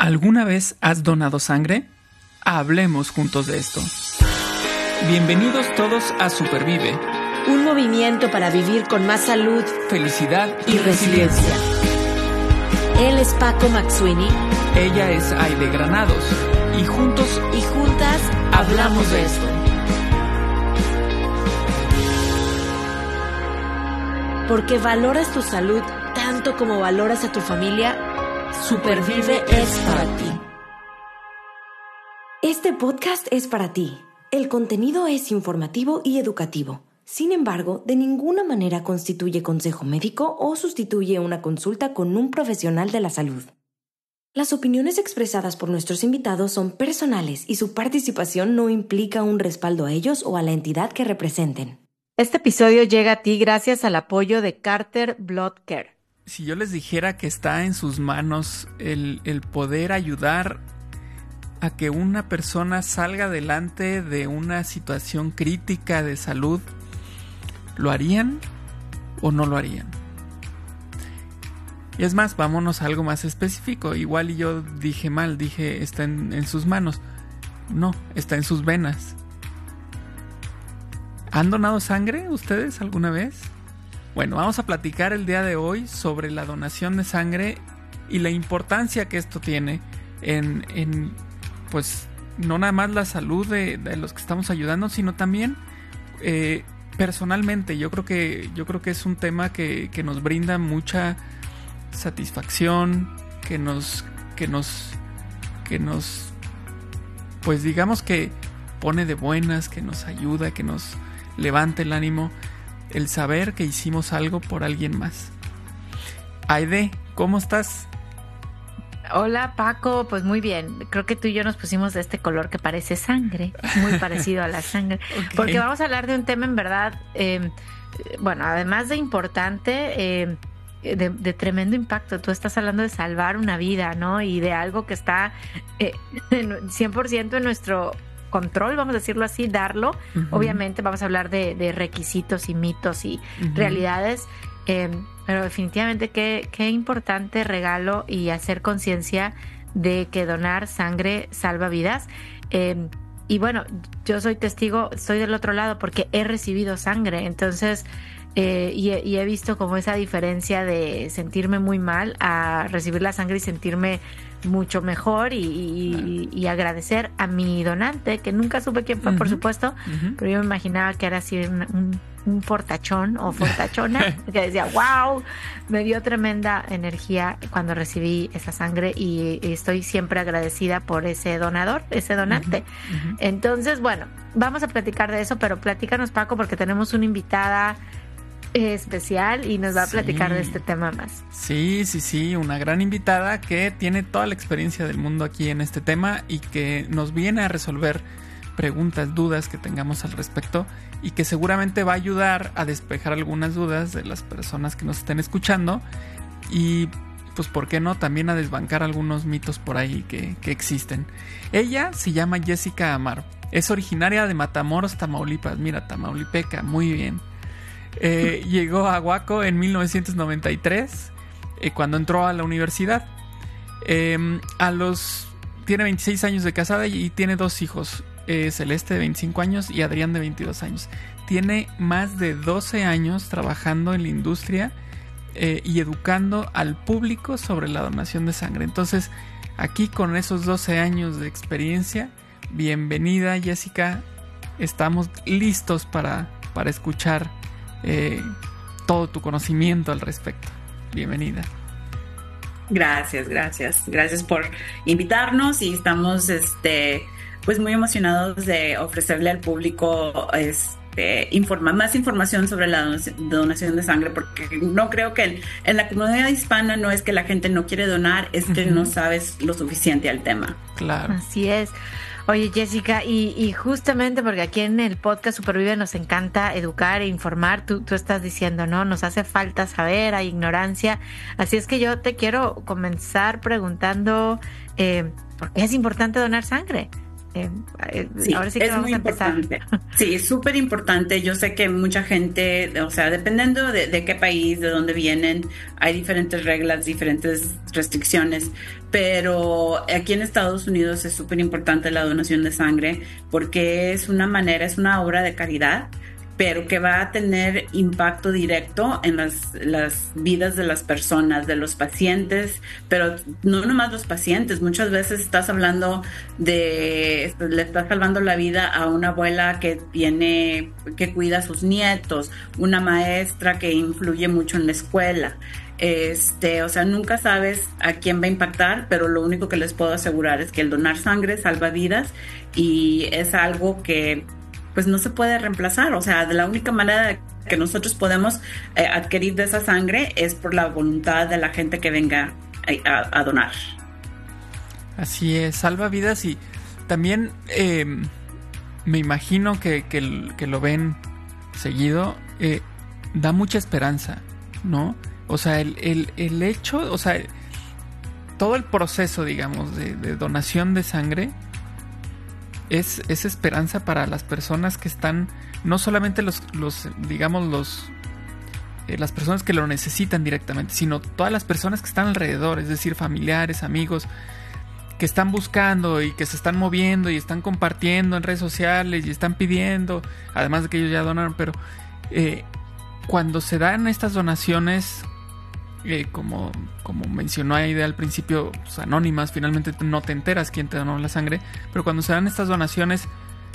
¿Alguna vez has donado sangre? Hablemos juntos de esto. Bienvenidos todos a Supervive. Un movimiento para vivir con más salud, felicidad y resiliencia. Él es Paco Maxuini. Ella es Aide Granados. Y juntos y juntas hablamos de esto. Porque valoras tu salud tanto como valoras a tu familia, Supervive es para ti. Este podcast es para ti. El contenido es informativo y educativo. Sin embargo, de ninguna manera constituye consejo médico o sustituye una consulta con un profesional de la salud. Las opiniones expresadas por nuestros invitados son personales y su participación no implica un respaldo a ellos o a la entidad que representen. Este episodio llega a ti gracias al apoyo de Carter Blood Care. Si yo les dijera que está en sus manos el poder ayudar a que una persona salga adelante de una situación crítica de salud, ¿lo harían o no lo harían? Y es más, vámonos a algo más específico. Igual y yo dije mal, dije está en sus manos. No, está en sus venas. ¿Han donado sangre ustedes alguna vez? Bueno, vamos a platicar el día de hoy sobre la donación de sangre y la importancia que esto tiene en pues no nada más la salud de los que estamos ayudando, sino también personalmente. Yo creo que es un tema que nos brinda mucha satisfacción, que nos pues digamos que pone de buenas, que nos ayuda, que nos levanta el ánimo, el saber que hicimos algo por alguien más. Aide, ¿cómo estás? Hola Paco, pues muy bien. Creo que tú y yo nos pusimos de este color que parece sangre, muy parecido a la sangre, okay. Porque vamos a hablar de un tema en verdad, bueno, además de importante, de tremendo impacto. Tú estás hablando de salvar una vida, ¿no? Y de algo que está 100% en nuestro control, vamos a decirlo así, darlo. Uh-huh. Obviamente vamos a hablar de requisitos y mitos y realidades, pero definitivamente qué importante regalo y hacer conciencia de que donar sangre salva vidas. Y bueno, yo soy testigo, estoy del otro lado porque he recibido sangre, entonces y he visto como esa diferencia de sentirme muy mal a recibir la sangre y sentirme mucho mejor y agradecer a mi donante, que nunca supe quién fue, por supuesto, pero yo me imaginaba que era así un fortachón o fortachona que decía, wow, me dio tremenda energía cuando recibí esa sangre y estoy siempre agradecida por ese donador, ese donante. Entonces, bueno, vamos a platicar de eso, pero platícanos, Paco, porque tenemos una invitada especial y nos va a platicar de este tema más. Sí, una gran invitada que tiene toda la experiencia del mundo aquí en este tema y que nos viene a resolver preguntas, dudas que tengamos al respecto y que seguramente va a ayudar a despejar algunas dudas de las personas que nos estén escuchando y pues por qué no también a desbancar algunos mitos por ahí que existen. Ella se llama Jessica Amaro, es originaria de Matamoros, Tamaulipas. Mira, tamaulipeca, muy bien. Llegó a Waco en 1993 cuando entró a la universidad. Tiene 26 años de casada y tiene 2 hijos, Celeste de 25 años y Adrián de 22 años. Tiene más de 12 años trabajando en la industria y educando al público sobre la donación de sangre. Entonces, aquí con esos 12 años de experiencia, bienvenida Jessica, estamos listos para escuchar todo tu conocimiento al respecto. Bienvenida. Gracias por invitarnos y estamos pues muy emocionados de ofrecerle al público más información sobre la donación de sangre, porque no creo que en la comunidad hispana no es que la gente no quiere donar, es que no sabes lo suficiente al tema. Claro. Así es. Oye, Jessica, y justamente porque aquí en el podcast Supervive nos encanta educar e informar, tú estás diciendo, ¿no? Nos hace falta saber, hay ignorancia. Así es que yo te quiero comenzar preguntando, ¿por qué es importante donar sangre? Sí, ahora sí que es vamos muy a empezar. importante. Sí, es súper importante. Yo sé que mucha gente, o sea, dependiendo de qué país, de dónde vienen, hay diferentes reglas, diferentes restricciones, pero aquí en Estados Unidos es súper importante la donación de sangre porque es una manera, es una obra de caridad, pero que va a tener impacto directo en las vidas de las personas, de los pacientes, pero no nomás los pacientes. Muchas veces estás hablando le estás salvando la vida a una abuela que cuida a sus nietos, una maestra que influye mucho en la escuela. O sea, nunca sabes a quién va a impactar, pero lo único que les puedo asegurar es que el donar sangre salva vidas y es algo que pues no se puede reemplazar. O sea, de la única manera que nosotros podemos adquirir de esa sangre es por la voluntad de la gente que venga a donar. Así es, salva vidas y también me imagino que lo ven seguido, da mucha esperanza, ¿no? O sea, el hecho, o sea, todo el proceso, digamos, de donación de sangre es esperanza para las personas que están, no solamente las personas que lo necesitan directamente, sino todas las personas que están alrededor, es decir, familiares, amigos, que están buscando y que se están moviendo y están compartiendo en redes sociales y están pidiendo, además de que ellos ya donaron, pero cuando se dan estas donaciones, como mencionó Aide al principio, pues, anónimas, finalmente no te enteras quién te donó la sangre, pero cuando se dan estas donaciones,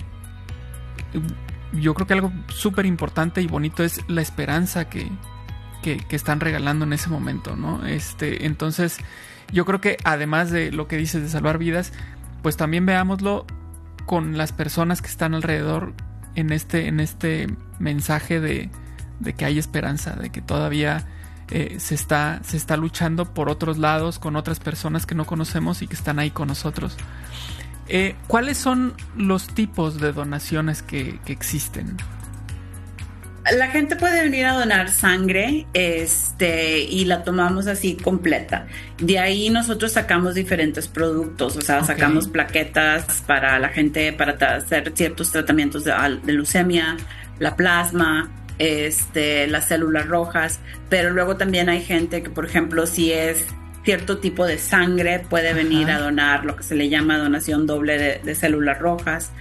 yo creo que algo súper importante y bonito es la esperanza que están regalando en ese momento, ¿no? Entonces, yo creo que además de lo que dices de salvar vidas, pues también veámoslo con las personas que están alrededor en este mensaje de que hay esperanza, de que todavía se está luchando por otros lados con otras personas que no conocemos y que están ahí con nosotros. ¿Cuáles son los tipos de donaciones que existen? La gente puede venir a donar sangre, y la tomamos así completa. De ahí nosotros sacamos diferentes productos, o sea, sacamos plaquetas para la gente para hacer ciertos tratamientos de leucemia, la plasma, las células rojas, pero luego también hay gente que, por ejemplo, si es cierto tipo de sangre, puede venir a donar lo que se le llama donación doble de células rojas.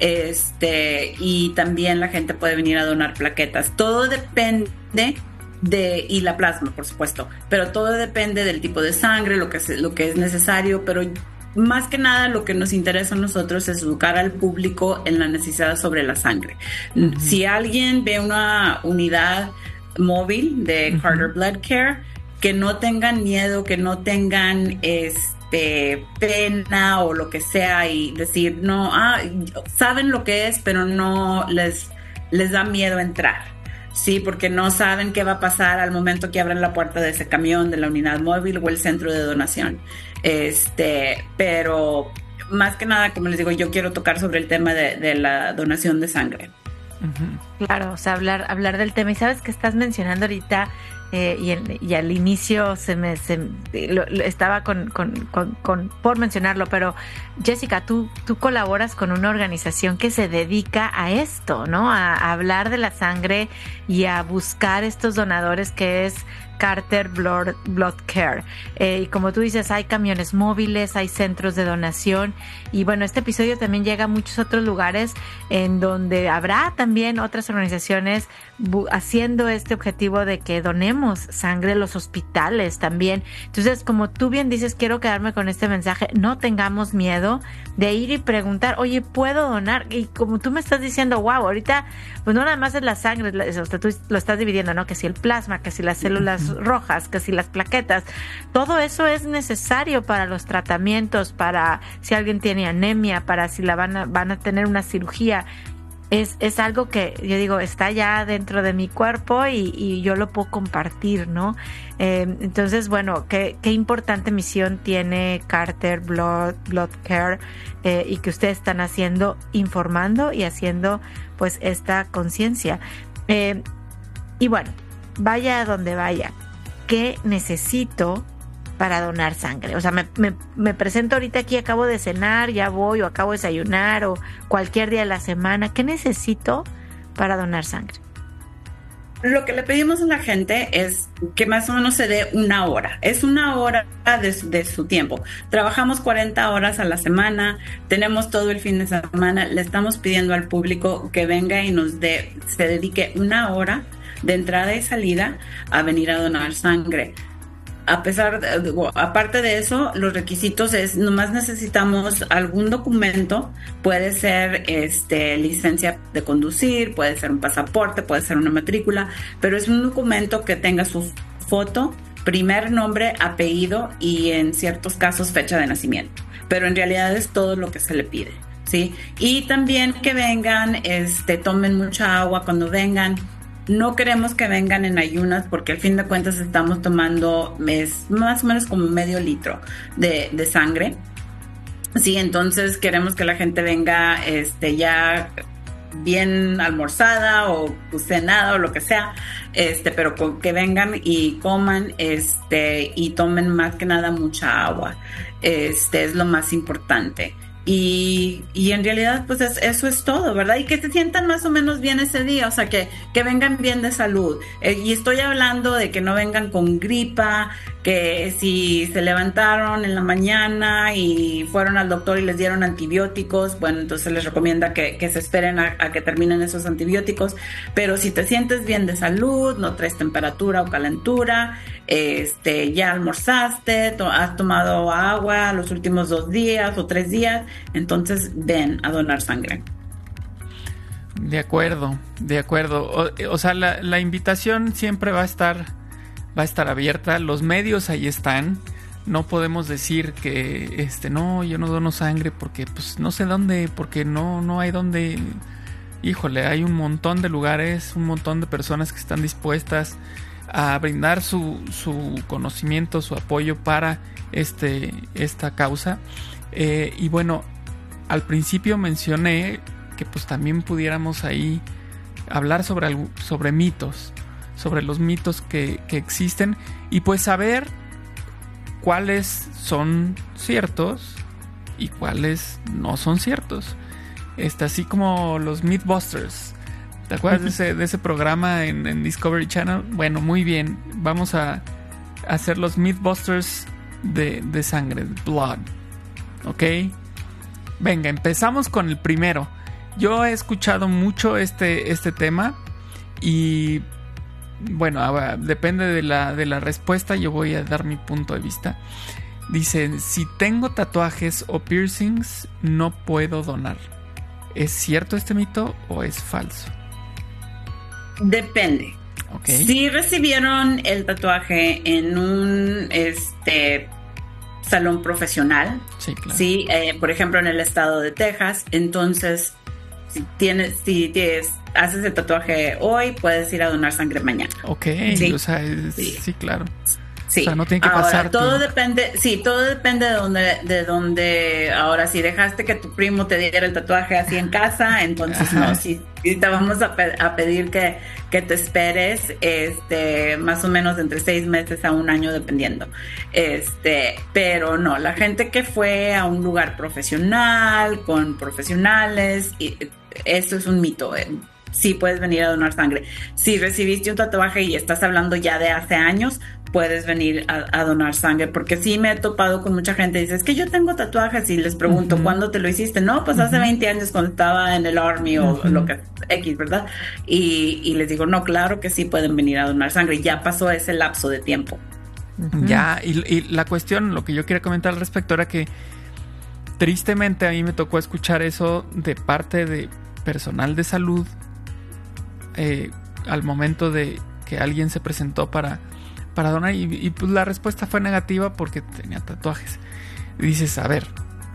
Y también la gente puede venir a donar plaquetas. Todo depende y la plasma, por supuesto, pero todo depende del tipo de sangre, lo que es necesario, pero más que nada lo que nos interesa a nosotros es educar al público en la necesidad sobre la sangre. Uh-huh. Si alguien ve una unidad móvil de Carter Blood Care, que no tengan miedo, que no tengan pena o lo que sea y decir, no, saben lo que es, pero no les da miedo entrar, sí, porque no saben qué va a pasar al momento que abran la puerta de ese camión, de la unidad móvil o el centro de donación. Pero más que nada, como les digo, yo quiero tocar sobre el tema de la donación de sangre. Uh-huh. Claro, o sea, hablar del tema. Y sabes que estás mencionando ahorita, y al inicio estaba por mencionarlo, pero Jessica, tú colaboras con una organización que se dedica a esto, ¿no? A hablar de la sangre y a buscar estos donadores, que es Carter Blood Care. Y como tú dices, hay camiones móviles, hay centros de donación. Y bueno, este episodio también llega a muchos otros lugares en donde habrá también otras organizaciones haciendo este objetivo de que donemos sangre, los hospitales también. Entonces, como tú bien dices, quiero quedarme con este mensaje: no tengamos miedo de ir y preguntar, oye, ¿puedo donar? Y como tú me estás diciendo, wow, ahorita pues no nada más es la sangre, o sea, tú lo estás dividiendo, ¿no? Que si el plasma, que si las células rojas, que si las plaquetas, todo eso es necesario para los tratamientos, para si alguien tiene anemia, para si van a tener una cirugía. Es algo que yo digo, está ya dentro de mi cuerpo y yo lo puedo compartir, ¿no? Entonces, bueno, qué importante misión tiene Carter Blood Care, y que ustedes están haciendo, informando y haciendo pues esta conciencia. Y bueno, vaya a donde vaya, ¿qué necesito para donar sangre? O sea, me presento ahorita aquí, acabo de cenar, ya voy, o acabo de desayunar, o cualquier día de la semana. ¿Qué necesito para donar sangre? Lo que le pedimos a la gente es que más o menos se dé una hora. Es una hora de su tiempo. Trabajamos 40 horas a la semana, tenemos todo el fin de semana. Le estamos pidiendo al público que venga y se dedique una hora de entrada y salida a venir a donar sangre. Aparte de eso, los requisitos es, nomás necesitamos algún documento, puede ser licencia de conducir, puede ser un pasaporte, puede ser una matrícula, pero es un documento que tenga su foto, primer nombre, apellido y en ciertos casos fecha de nacimiento. Pero en realidad es todo lo que se le pide, ¿sí? Y también que vengan, tomen mucha agua cuando vengan. No queremos que vengan en ayunas porque al fin de cuentas estamos tomando más o menos como medio litro de sangre. Sí, entonces queremos que la gente venga ya bien almorzada o cenada o lo que sea, pero que vengan y coman y tomen más que nada mucha agua. Es lo más importante. Y en realidad pues eso es todo, ¿verdad? Y que se sientan más o menos bien ese día, o sea, que vengan bien de salud. Y estoy hablando de que no vengan con gripa, que si se levantaron en la mañana y fueron al doctor y les dieron antibióticos, bueno, entonces les recomienda que se esperen a que terminen esos antibióticos. Pero si te sientes bien de salud, no traes temperatura o calentura, ya almorzaste, has tomado agua los últimos 2 días o 3 días, entonces ven a donar sangre. De acuerdo. O sea, la invitación siempre va a estar abierta. Los medios ahí están. No podemos decir que no, yo no dono sangre porque pues no sé dónde, porque no hay dónde. Híjole, hay un montón de lugares, un montón de personas que están dispuestas a brindar su conocimiento, su apoyo para esta causa. Y bueno, al principio mencioné que pues también pudiéramos ahí hablar sobre mitos, sobre los mitos que existen y pues saber cuáles son ciertos y cuáles no son ciertos. Así como los Mythbusters. ¿Te acuerdas de ese programa en Discovery Channel? Bueno, muy bien. Vamos a hacer los Mythbusters de sangre, blood. ¿Ok? Venga, empezamos con el primero. Yo he escuchado mucho este tema y bueno, depende de la respuesta. Yo voy a dar mi punto de vista. Dice, si tengo tatuajes o piercings, no puedo donar. ¿Es cierto este mito o es falso? Depende. Okay. Si recibieron el tatuaje en un salón profesional, sí, claro. Sí, por ejemplo en el estado de Texas, entonces si haces el tatuaje hoy, puedes ir a donar sangre mañana. Ok, sí, o sea, sí, claro. Sí. O sea, no tiene que pasar. Ahora, todo depende de dónde. Ahora, si dejaste que tu primo te diera el tatuaje así en casa, entonces no, sí te vamos a pedir que te esperes, más o menos entre 6 meses a 1 año, dependiendo. Pero no, la gente que fue a un lugar profesional, con profesionales, eso es un mito. Sí puedes venir a donar sangre. Si recibiste un tatuaje y estás hablando ya de hace años, puedes venir a donar sangre, porque sí me he topado con mucha gente, dice, es que yo tengo tatuajes y les pregunto, ¿cuándo te lo hiciste? No, pues hace 20 años cuando estaba en el Army o lo que X, ¿verdad? Y les digo, no, claro que sí pueden venir a donar sangre, ya pasó ese lapso de tiempo. Ya, y la cuestión, lo que yo quería comentar al respecto era que tristemente a mí me tocó escuchar eso de parte de personal de salud al momento de que alguien se presentó para donar y pues la respuesta fue negativa porque tenía tatuajes. Y dices, a ver,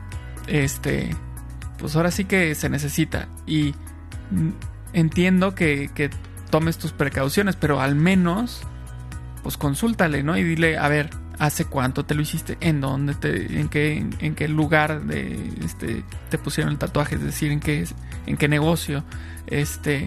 pues ahora sí que se necesita y entiendo que tomes tus precauciones, pero al menos pues consúltale, ¿no? Y dile, a ver, ¿hace cuánto te lo hiciste? ¿En dónde en qué lugar te pusieron el tatuaje? Es decir, en qué negocio,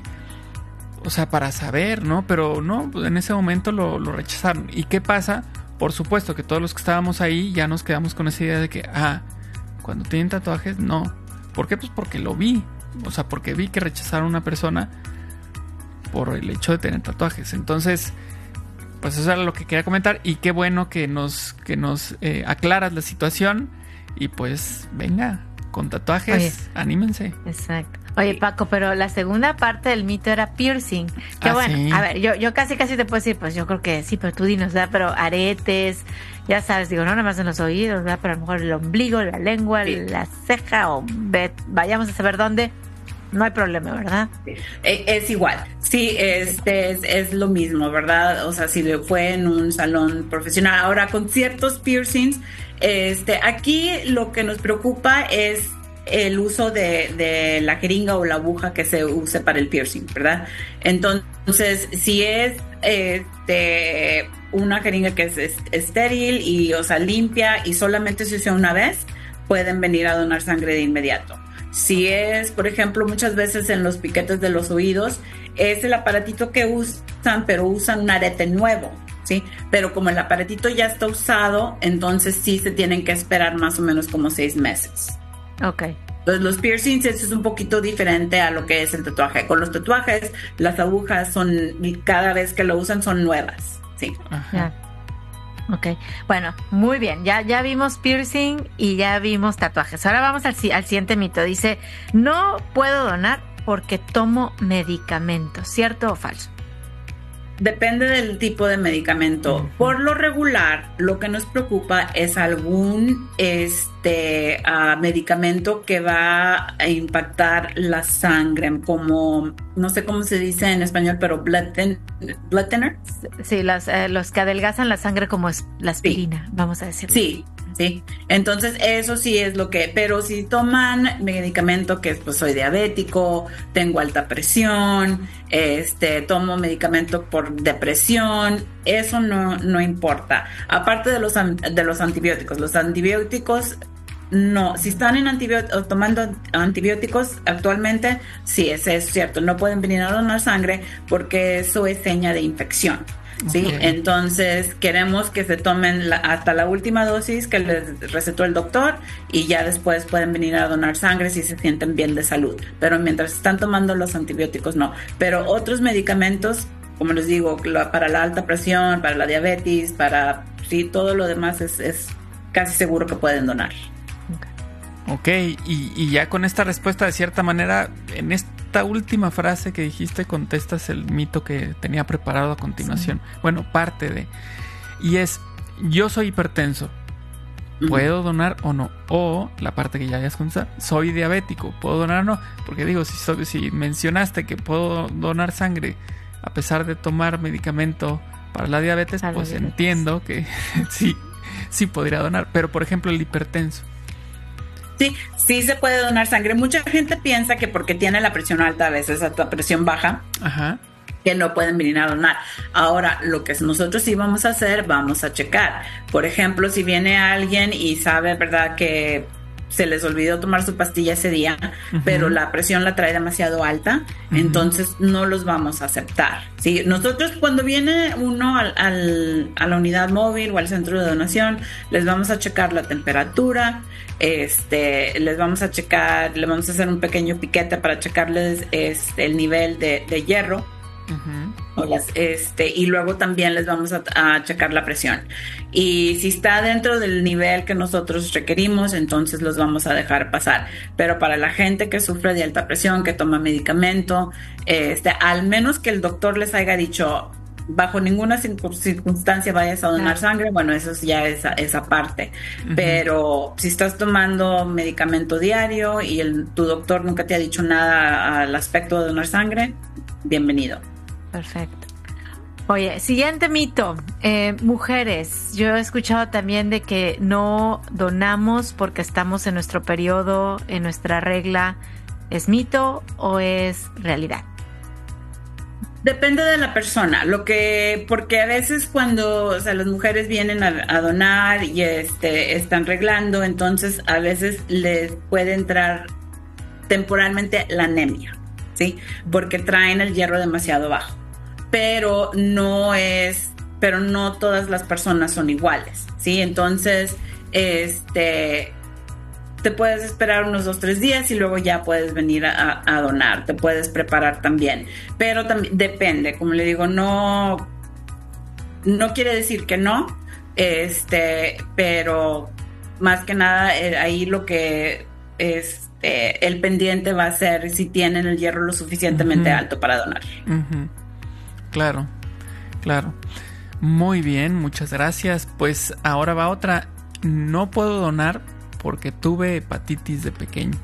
o sea, para saber, ¿no? Pero no, pues en ese momento lo rechazaron. ¿Y qué pasa por supuesto que todos los que estábamos ahí ya nos quedamos con esa idea de que, cuando tienen tatuajes, no. ¿Por qué? Pues porque lo vi. O sea, porque vi que rechazaron a una persona por el hecho de tener tatuajes. Entonces, pues eso era lo que quería comentar. Y qué bueno que nos aclaras la situación. Y pues, venga, con tatuajes, oye, anímense. Exacto. Oye, Paco, pero la segunda parte del mito era piercing. Que bueno, sí. A ver, yo casi te puedo decir, pues yo creo que sí, pero tú dinos, ¿verdad? Pero aretes, ya sabes, digo, no nada más en los oídos, ¿verdad? Pero a lo mejor el ombligo, la lengua, sí, la ceja, o vayamos a saber dónde, no hay problema, ¿verdad? Es igual, sí, es lo mismo, ¿verdad? O sea, si fue en un salón profesional. Ahora, con ciertos piercings, aquí lo que nos preocupa es el uso de la jeringa o la aguja que se use para el piercing, ¿verdad? Entonces, si es una jeringa que es estéril y, o sea, limpia y solamente se usa una vez, pueden venir a donar sangre de inmediato. Si es, por ejemplo, muchas veces en los piquetes de los oídos, es el aparatito que usan, pero usan un arete nuevo, ¿sí? Pero como el aparatito ya está usado, entonces sí se tienen que esperar más o menos como 6 meses. Ok. Entonces los piercings es un poquito diferente a lo que es el tatuaje. Con los tatuajes, las agujas cada vez que lo usan son nuevas, sí. Ajá. Ok, bueno, muy bien, ya vimos piercing y ya vimos tatuajes. Ahora vamos al siguiente mito. Dice, no puedo donar porque tomo medicamentos, ¿cierto o falso? Depende del tipo de medicamento. Uh-huh. Por lo regular, lo que nos preocupa es algún medicamento que va a impactar la sangre, como, no sé cómo se dice en español, pero blood thinner. Sí, los que adelgazan la sangre, como es la aspirina, sí, vamos a decirlo. Sí, entonces eso sí es lo que, pero si toman medicamento que pues soy diabético, tengo alta presión, tomo medicamento por depresión, eso no importa. Aparte de los antibióticos no, si están tomando antibióticos actualmente, sí, eso es cierto, no pueden venir a donar sangre porque eso es seña de infección. Sí, okay. Entonces queremos que se tomen hasta la última dosis que les recetó el doctor y ya después pueden venir a donar sangre si se sienten bien de salud. Pero mientras están tomando los antibióticos, no. Pero otros medicamentos, como les digo, para la alta presión, para la diabetes, todo lo demás es casi seguro que pueden donar. Ok, y ya con esta respuesta, de cierta manera, en esta última frase que dijiste, contestas el mito que tenía preparado a continuación. Sí. Bueno, parte de. Y es, yo soy hipertenso, ¿puedo donar o no? O la parte que ya hayas contestado, soy diabético, ¿puedo donar o no? Porque digo, si mencionaste que puedo donar sangre a pesar de tomar medicamento para la diabetes, pues entiendo que sí podría donar. Pero, por ejemplo, el hipertenso. Sí se puede donar sangre. Mucha gente piensa que porque tiene la presión alta, a veces a tu presión baja, ajá, que no pueden venir a donar. Ahora, lo que nosotros sí vamos a hacer, vamos a checar. Por ejemplo, si viene alguien y sabe, ¿verdad?, que se les olvidó tomar su pastilla ese día, uh-huh, pero la presión la trae demasiado alta, uh-huh, entonces no los vamos a aceptar, ¿sí? Nosotros cuando viene uno a la unidad móvil o al centro de donación, les vamos a checar la temperatura, les vamos a hacer un pequeño piquete para checarles el nivel de hierro, uh-huh, y luego también les vamos a checar la presión. Y si está dentro del nivel que nosotros requerimos, entonces los vamos a dejar pasar. Pero para la gente que sufre de alta presión, que toma medicamento, al menos que el doctor les haya dicho, bajo ninguna circunstancia vayas a donar sangre, bueno, eso ya es esa parte. Uh-huh. Pero si estás tomando medicamento diario y tu doctor nunca te ha dicho nada al aspecto de donar sangre, bienvenido. Perfecto. Oye, siguiente mito. Mujeres, yo he escuchado también de que no donamos porque estamos en nuestro periodo, en nuestra regla. ¿Es mito o es realidad? Depende de la persona, porque a veces cuando las mujeres vienen a donar y están reglando, entonces a veces les puede entrar temporalmente la anemia, ¿sí? Porque traen el hierro demasiado bajo. Pero no es pero no todas las personas son iguales, ¿sí? Entonces, te puedes esperar unos 2-3 días y luego ya puedes venir a donar, te puedes preparar también, pero también depende, como le digo, no quiere decir que no, pero más que nada ahí lo que el pendiente va a ser si tienen el hierro lo suficientemente alto para donar. Claro. Muy bien, muchas gracias. Pues ahora va otra. No puedo donar porque tuve hepatitis de pequeño.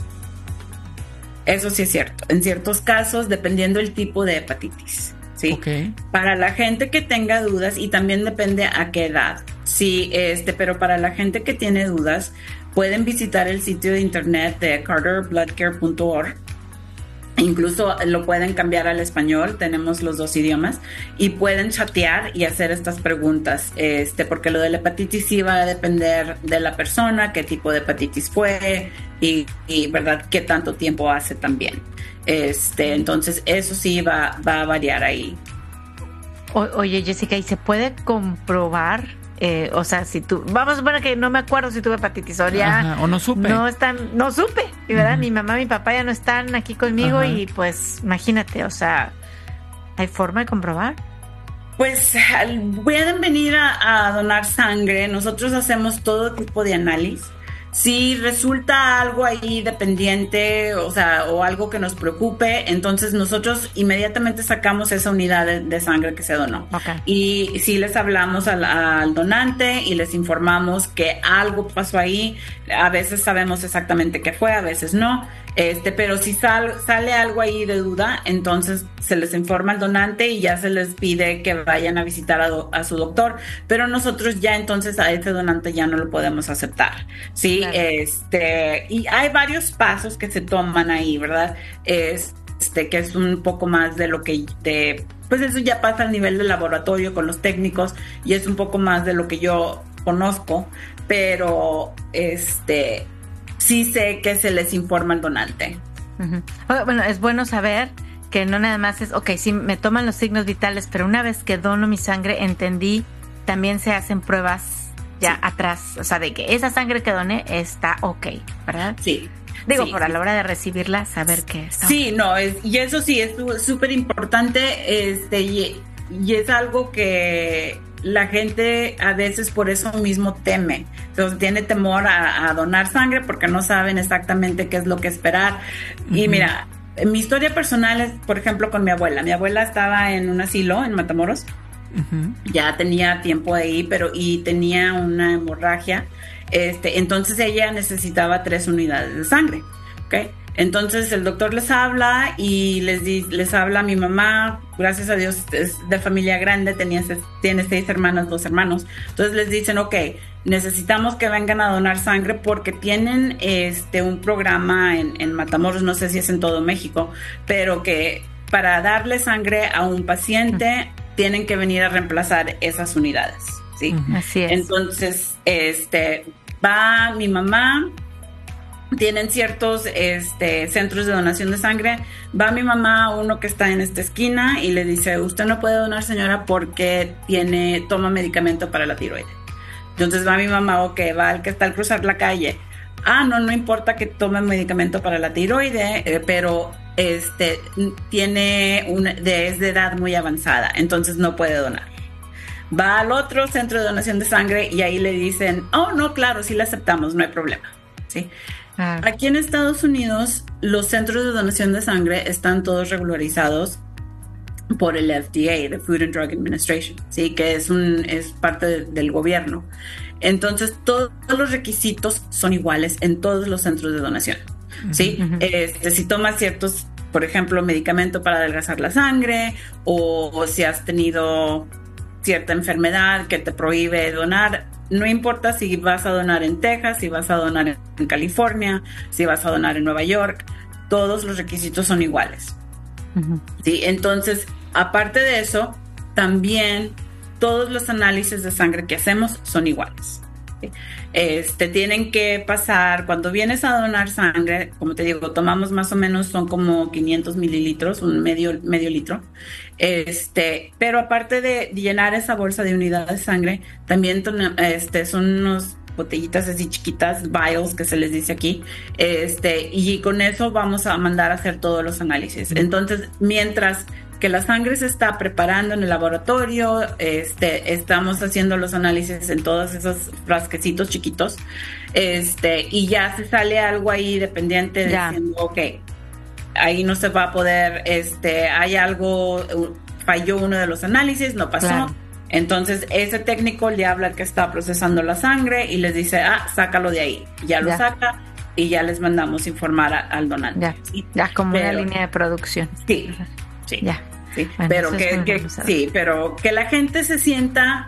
Eso sí es cierto. En ciertos casos, dependiendo del tipo de hepatitis. ¿Sí? Okay. Para la gente que tenga dudas, y también depende a qué edad. Sí, pero para la gente que tiene dudas, pueden visitar el sitio de internet de carterbloodcare.org. Incluso lo pueden cambiar al español, tenemos los 2 idiomas, y pueden chatear y hacer estas preguntas, porque lo de la hepatitis sí va a depender de la persona, qué tipo de hepatitis fue y verdad, qué tanto tiempo hace también. Entonces eso sí va a variar ahí. Oye, Jessica, ¿y se puede comprobar? O sea, si tú, vamos a suponer que no me acuerdo si tuve hepatitis o ya. Ajá, o no supe. No supe, ¿verdad? Mi mamá, mi papá ya no están aquí conmigo. Y pues imagínate, o sea, ¿hay forma de comprobar? Pues pueden venir a donar sangre. Nosotros hacemos todo tipo de análisis. Si resulta algo ahí dependiente, o algo que nos preocupe, entonces nosotros inmediatamente sacamos esa unidad de sangre que se donó. Okay. Y si les hablamos al donante y les informamos que algo pasó ahí, a veces sabemos exactamente qué fue, a veces no. Pero si sale algo ahí de duda, entonces se les informa al donante y ya se les pide que vayan a visitar a su doctor, pero nosotros ya entonces a ese donante ya no lo podemos aceptar, ¿sí? Claro. Y hay varios pasos que se toman ahí, ¿verdad? Que es un poco más de lo que pues eso ya pasa al nivel del laboratorio con los técnicos y es un poco más de lo que yo conozco, pero sí sé que se les informa al donante. Bueno, es bueno saber que no nada más es, sí, me toman los signos vitales, pero una vez que dono mi sangre, entendí, también se hacen pruebas ya atrás, o sea, de que esa sangre que doné está ¿verdad? Sí. Digo, a la hora de recibirla, saber que está sí, no, y eso sí, es súper importante, y es algo que la gente a veces por eso mismo teme. Entonces tiene temor a donar sangre porque no saben exactamente qué es lo que esperar. Y mira, mi historia personal es, por ejemplo, con mi abuela. Mi abuela estaba en un asilo en Matamoros. Ya tenía tiempo ahí, y tenía una hemorragia. Entonces ella necesitaba 3 unidades de sangre. ¿Okay? Entonces el doctor les habla y les habla a mi mamá. Gracias a Dios es de familia grande, tiene 6 hermanas, 2 hermanos. Entonces les dicen, necesitamos que vengan a donar sangre porque tienen un programa en Matamoros, no sé si es en todo México, pero que para darle sangre a un paciente tienen que venir a reemplazar esas unidades, ¿sí? Así es. Entonces, va mi mamá. Tienen ciertos centros de donación de sangre. Va mi mamá a uno que está en esta esquina y le dice, usted no puede donar, señora, porque toma medicamento para la tiroides. Entonces va mi mamá, va al que está al cruzar la calle. No importa que tome medicamento para la tiroides, pero es de edad muy avanzada, entonces no puede donar. Va al otro centro de donación de sangre y ahí le dicen, no, claro, sí le aceptamos, no hay problema, ¿sí? Aquí en Estados Unidos, los centros de donación de sangre están todos regularizados por el FDA, the Food and Drug Administration, ¿sí? Que es parte del gobierno. Entonces, todos los requisitos son iguales en todos los centros de donación, ¿sí? Si tomas ciertos, por ejemplo, medicamento para adelgazar la sangre, o si has tenido cierta enfermedad que te prohíbe donar, no importa si vas a donar en Texas, si vas a donar en California, si vas a donar en Nueva York, todos los requisitos son iguales. ¿Sí? Entonces, aparte de eso, también todos los análisis de sangre que hacemos son iguales. ¿Sí? tienen que pasar, cuando vienes a donar sangre, como te digo, tomamos más o menos, son como 500 mililitros, un medio litro. Pero aparte de llenar esa bolsa de unidad de sangre, también son unos botellitas así chiquitas, vials que se les dice aquí, y con eso vamos a mandar a hacer todos los análisis. Entonces, mientras que la sangre se está preparando en el laboratorio, estamos haciendo los análisis en todos esos frasquecitos chiquitos, y ya se sale algo ahí dependiente diciendo, ok, ahí no se va a poder, hay algo, falló uno de los análisis, no pasó. Claro. Entonces ese técnico le habla al que está procesando la sangre y les dice, sácalo de ahí. Ya lo saca y ya les mandamos informar al donante. Ya como una línea de producción. Sí. Ya. Sí, bueno, pero que la gente se sienta,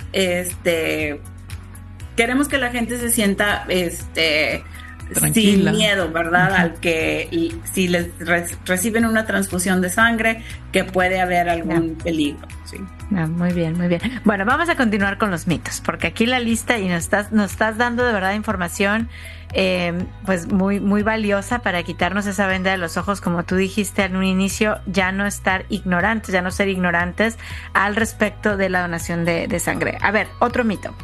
queremos que la gente se sienta, tranquila, sin miedo, ¿verdad? Uh-huh. Al que si les reciben una transfusión de sangre, que puede haber algún peligro. Sí. Muy bien, muy bien. Bueno, vamos a continuar con los mitos, porque aquí la lista y nos estás dando de verdad información pues muy, muy valiosa para quitarnos esa venda de los ojos, como tú dijiste en un inicio, ya no ser ignorantes al respecto de la donación de sangre. A ver, otro mito.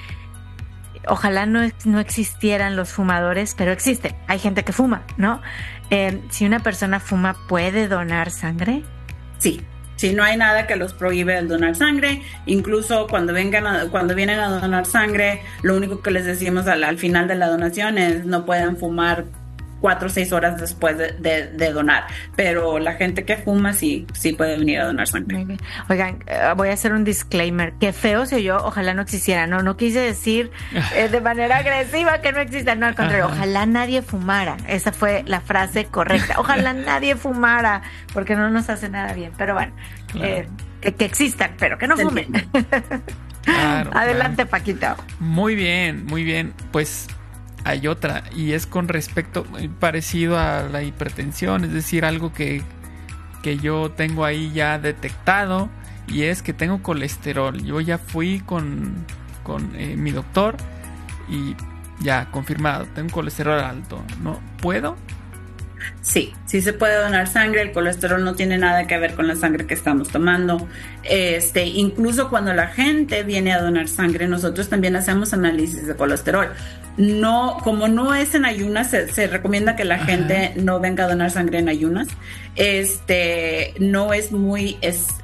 Ojalá no existieran los fumadores, pero existen. Hay gente que fuma, ¿no? Si una persona fuma, ¿puede donar sangre? Sí. Sí, no hay nada que los prohíbe el donar sangre. Incluso cuando vienen a donar sangre, lo único que les decimos al final de la donación es no pueden fumar 4 o 6 horas después de donar. Pero la gente que fuma sí puede venir a donar sangre. Muy bien. Oigan, voy a hacer un disclaimer. Qué feo si yo, ojalá no existiera. No quise decir de manera agresiva que no exista. No, al contrario, ojalá nadie fumara. Esa fue la frase correcta. Ojalá nadie fumara, porque no nos hace nada bien. Pero bueno, claro. Que existan, pero que no fumen. Claro, Adelante, claro. Paquito. Muy bien. Pues hay otra, y es con respecto parecido a la hipertensión, es decir, algo que yo tengo ahí ya detectado, y es que tengo colesterol. Yo ya fui con mi doctor y ya confirmado, tengo colesterol alto, ¿no? ¿Puedo? Sí se puede donar sangre. El colesterol no tiene nada que ver con la sangre que estamos tomando. Incluso cuando la gente viene a donar sangre, nosotros también hacemos análisis de colesterol. No, como no es en ayunas, se recomienda que la gente no venga a donar sangre en ayunas. No es muy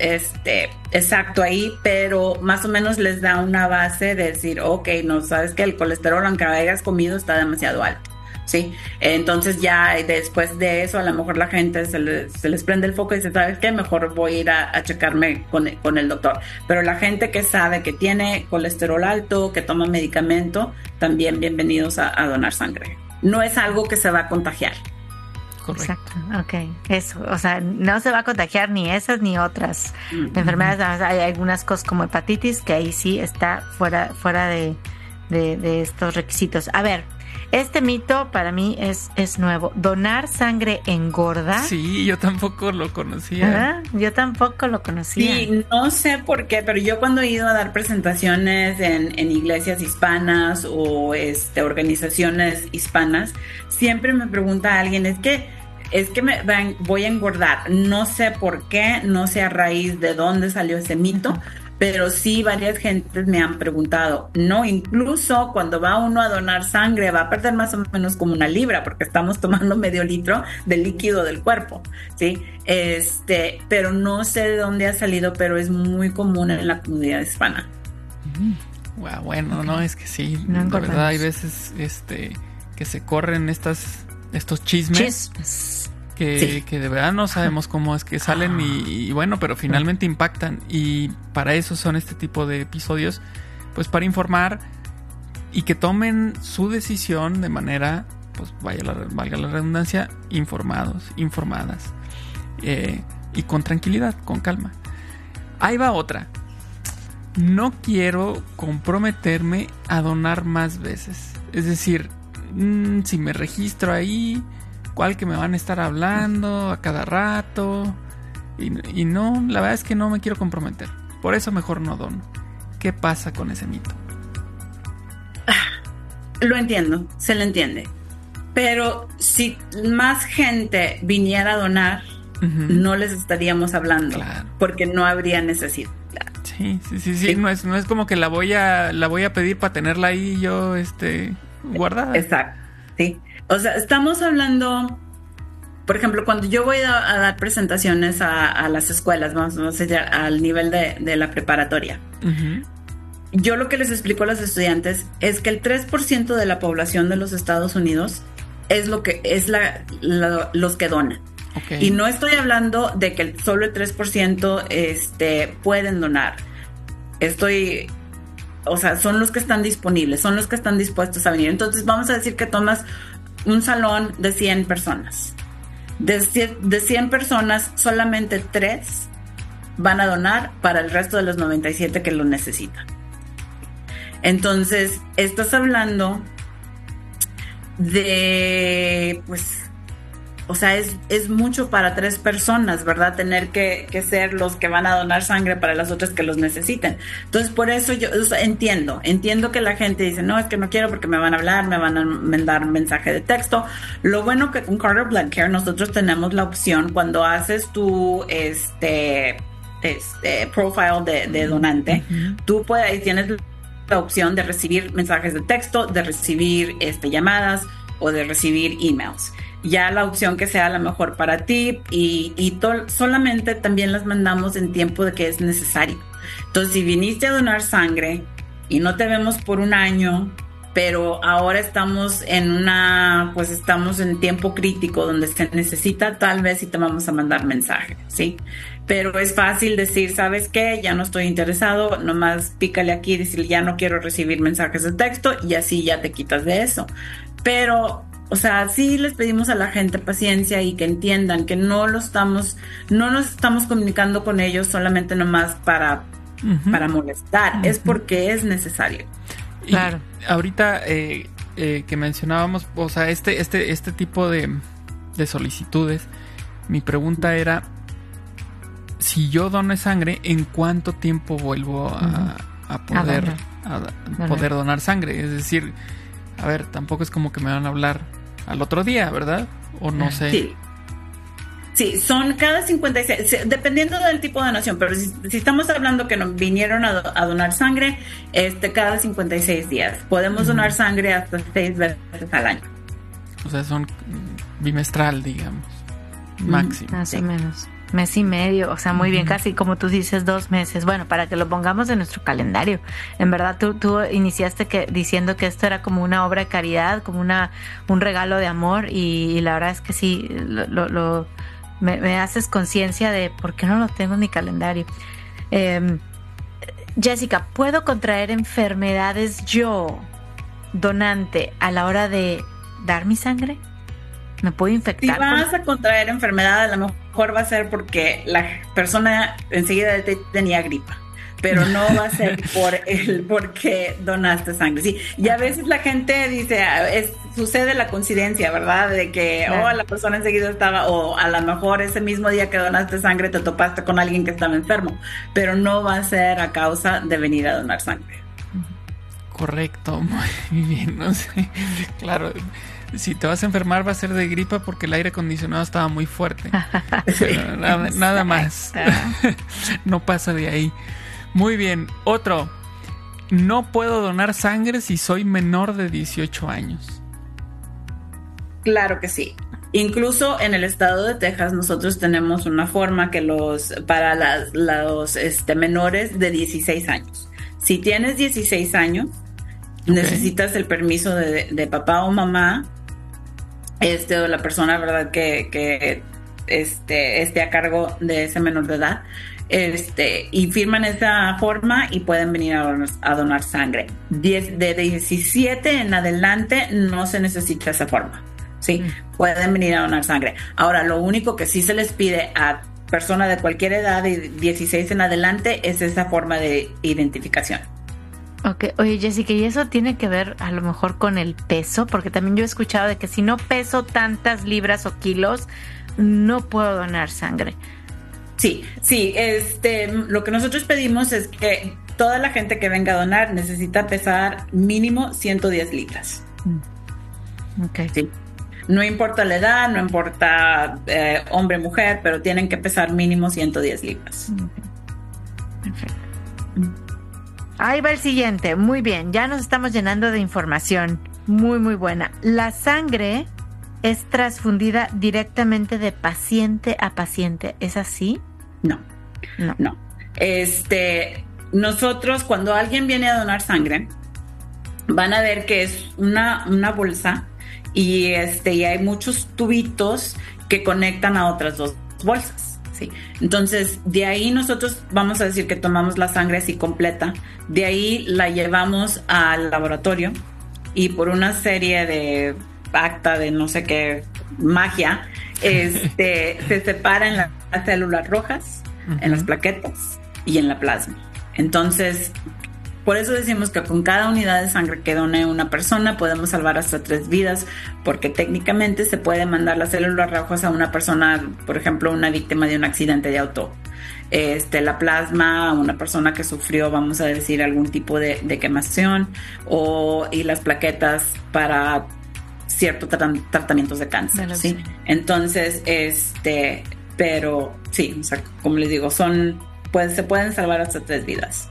exacto ahí, pero más o menos les da una base de decir, ok, no, sabes que el colesterol, aunque hayas comido, está demasiado alto. Sí, entonces ya después de eso a lo mejor la gente se les prende el foco y dice, ¿sabes qué? Mejor voy a ir a checarme con el doctor. Pero la gente que sabe que tiene colesterol alto, que toma medicamento, también bienvenidos a donar sangre. No es algo que se va a contagiar. Correcto. Exacto, ok. Eso, o sea, no se va a contagiar ni esas ni otras enfermedades. Hay algunas cosas como hepatitis que ahí sí está fuera de estos requisitos. A ver, este mito para mí es nuevo. ¿Donar sangre engorda? Sí, yo tampoco lo conocía. Yo tampoco lo conocía. Sí, no sé por qué, pero yo cuando he ido a dar presentaciones en iglesias hispanas o organizaciones hispanas, siempre me pregunta alguien, es que voy a engordar. No sé por qué, no sé a raíz de dónde salió ese mito, pero sí varias gentes me han preguntado. No, incluso cuando va uno a donar sangre va a perder más o menos como 1 libra, porque estamos tomando medio litro de líquido del cuerpo, ¿sí? Pero no sé de dónde ha salido, pero es muy común en la comunidad hispana. Wow, bueno, no, es que sí, la verdad hay veces que se corren estos chismes. Que de verdad no sabemos cómo es que salen y bueno, pero finalmente impactan, y para eso son este tipo de episodios, pues para informar y que tomen su decisión de manera, pues valga la redundancia, informadas y con tranquilidad, con calma. Ahí va otra. No quiero comprometerme a donar más veces, es decir, si me registro ahí, ¿cuál que me van a estar hablando a cada rato? Y no, la verdad es que no me quiero comprometer. Por eso mejor no dono. ¿Qué pasa con ese mito? Lo entiendo, se le entiende. Pero si más gente viniera a donar, no les estaríamos hablando, claro, porque no habría necesidad. Sí. No es como que la voy a pedir para tenerla ahí yo guardada. Exacto, sí. O sea, estamos hablando, por ejemplo, cuando yo voy a dar presentaciones a las escuelas, vamos a decir, al nivel de la preparatoria. Yo lo que les explico a los estudiantes es que el 3% de la población de los Estados Unidos es lo que es los que donan. Okay. Y no estoy hablando de que solo el 3% pueden donar. Son los que están disponibles, son los que están dispuestos a venir. Entonces vamos a decir que tomas un salón de 100 personas. De 100 personas, solamente 3 van a donar para el resto de los 97 que lo necesitan. Entonces, estás hablando de, es mucho para 3 personas, ¿verdad? Tener que ser los que van a donar sangre para las otras que los necesiten. Entonces, por eso yo entiendo que la gente dice, no, es que no quiero porque me van a hablar, me van a mandar mensaje de texto. Lo bueno que con Carter Blood Care nosotros tenemos la opción, cuando haces tu profile de donante, tú tienes la opción de recibir mensajes de texto, de recibir llamadas o de recibir emails. Ya la opción que sea la mejor para ti y solamente también las mandamos en tiempo de que es necesario. Entonces, si viniste a donar sangre y no te vemos por un año, pero ahora estamos estamos en tiempo crítico donde se necesita, tal vez sí te vamos a mandar mensajes, ¿sí? Pero es fácil decir, ¿sabes qué? Ya no estoy interesado, nomás pícale aquí y decir, ya no quiero recibir mensajes de texto, y así ya te quitas de eso. Pero, sí les pedimos a la gente paciencia y que entiendan que no nos estamos comunicando con ellos solamente nomás para molestar, es porque es necesario. Claro. Ahorita que mencionábamos, este tipo de solicitudes, mi pregunta era, si yo dono sangre, ¿en cuánto tiempo vuelvo a poder donar sangre? Es decir, a ver, tampoco es como que me van a hablar al otro día, ¿verdad? O no sé. Sí, son cada 56, dependiendo del tipo de donación, pero si estamos hablando que nos vinieron a donar sangre, cada 56 días. Podemos donar sangre hasta 6 veces al año. O sea, son bimestral, digamos, máximo. Más o menos. Mes y medio, muy bien, casi como tú dices, 2 meses. Bueno, para que lo pongamos en nuestro calendario. En verdad, tú iniciaste diciendo que esto era como una obra de caridad, como un regalo de amor, y la verdad es que sí, me haces conciencia de por qué no lo tengo en mi calendario. Jessica, ¿puedo contraer enfermedades yo, donante, a la hora de dar mi sangre? ¿Me puedo infectar? Si vas a contraer enfermedad, a lo mejor va a ser porque la persona enseguida tenía gripa, pero no va a ser porque donaste sangre. Sí, y a veces la gente dice, sucede la coincidencia, ¿verdad? De que la persona enseguida estaba, o a lo mejor ese mismo día que donaste sangre te topaste con alguien que estaba enfermo, pero no va a ser a causa de venir a donar sangre. Correcto, muy bien, no sé, claro. Si te vas a enfermar va a ser de gripa porque el aire acondicionado estaba muy fuerte. Nada más. No pasa de ahí. Muy bien. Otro. No puedo donar sangre si soy menor de 18 años. Claro que sí. Incluso en el estado de Texas nosotros tenemos una forma que para los menores de 16 años. Si tienes 16 años, necesitas el permiso de papá o mamá, o la persona, ¿verdad?, que esté a cargo de ese menor de edad, y firman esa forma y pueden venir a donar sangre. De 17 en adelante no se necesita esa forma, ¿sí? Pueden venir a donar sangre. Ahora, lo único que sí se les pide a personas de cualquier edad, de 16 en adelante, es esa forma de identificación. Ok, oye Jessica, ¿y eso tiene que ver a lo mejor con el peso? Porque también yo he escuchado de que si no peso tantas libras o kilos, no puedo donar sangre. Sí, lo que nosotros pedimos es que toda la gente que venga a donar necesita pesar mínimo 110 libras. Okay. Sí. No importa la edad, no importa hombre, mujer, pero tienen que pesar mínimo 110 libras. Perfecto. Ahí va el siguiente. Muy bien, ya nos estamos llenando de información muy, muy buena. La sangre es transfundida directamente de paciente a paciente. ¿Es así? No. Nosotros, cuando alguien viene a donar sangre, van a ver que es una bolsa y hay muchos tubitos que conectan a otras dos bolsas. Sí. Entonces, de ahí nosotros vamos a decir que tomamos la sangre así completa, de ahí la llevamos al laboratorio y por una serie de acta de no sé qué magia, se separa en las células rojas, en las plaquetas y en la plasma. Entonces, por eso decimos que con cada unidad de sangre que done una persona podemos salvar hasta 3 vidas, porque técnicamente se puede mandar las células rojas a una persona, por ejemplo, una víctima de un accidente de auto. La plasma a una persona que sufrió, vamos a decir, algún tipo de quemación, y las plaquetas para ciertos tratamientos de cáncer, ¿sí? Entonces, pero sí, o sea, como les digo, se pueden salvar hasta 3 vidas.